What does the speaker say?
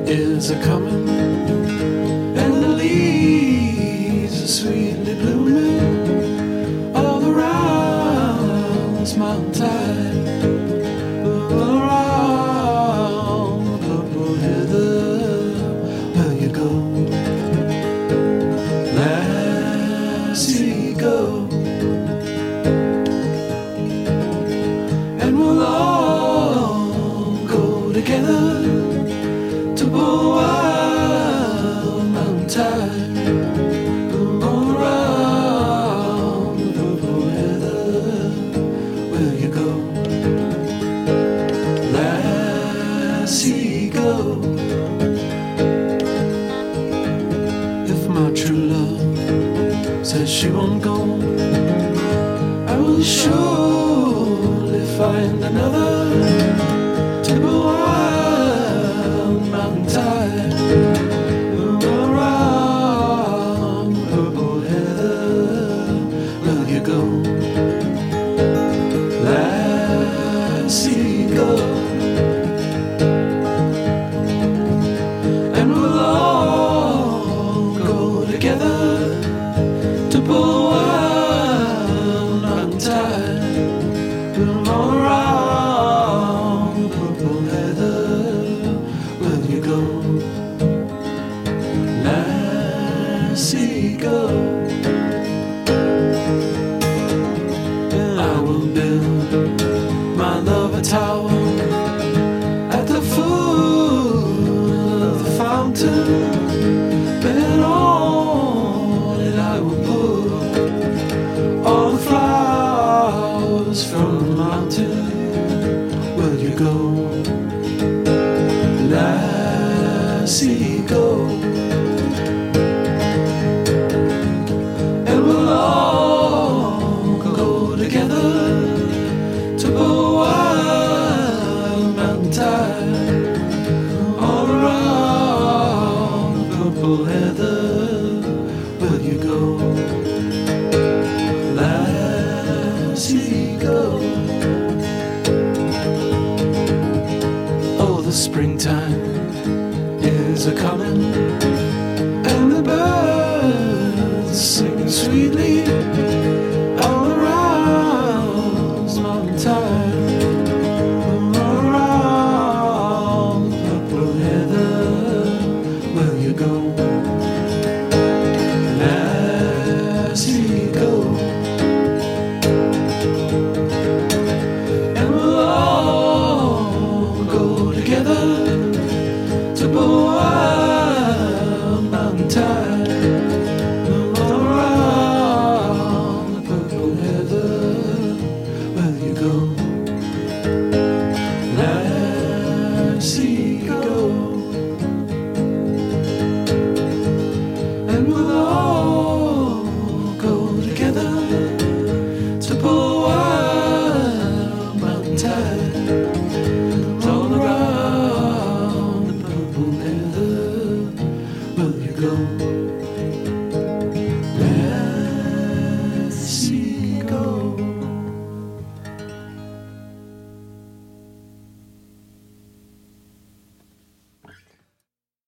is a coming, and the leaves are sweetly blooming all around this mountain tide, all around the purple heather. Where you go, lassie, go, and we'll all go together to Wild Mountain Tide, all around the purple heather. Will you go, lassie, go? If my true love says she won't go, I will surely find another to Wild Mountain Tide, around purple heather. Will you go, lassie, go? And we'll all go together to Wild Mountain Tide, all around purple heather. Will you go, lassie, go? I will build my love a tower at the foot of the fountain, and on it I will put all the flowers from the mountain. Will you go, lassie, go? And we'll all go together to Wild Mountain Tide, all around the purple heather. Will you go, lassie, go? Oh, the springtime is a coming, and the birds singing sweetly